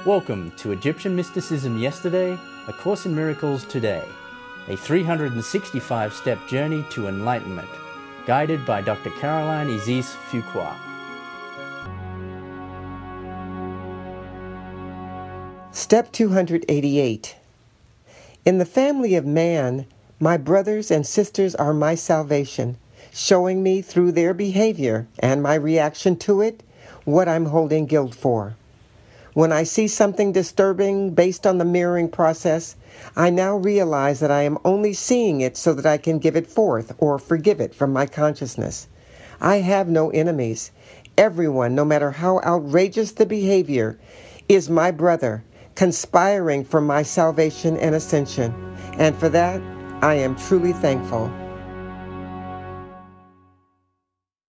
Welcome to Egyptian Mysticism Yesterday, A Course in Miracles Today, a 365-step journey to enlightenment, guided by Dr. Caroline Isis Fuqua. Step 288. In the family of man, my brothers and sisters are my salvation, showing me through their behavior and my reaction to it what I'm holding guilt for. When I see something disturbing based on the mirroring process, I now realize that I am only seeing it so that I can give it forth or forgive it from my consciousness. I have no enemies. Everyone, no matter how outrageous the behavior, is my brother, conspiring for my salvation and ascension. And for that, I am truly thankful.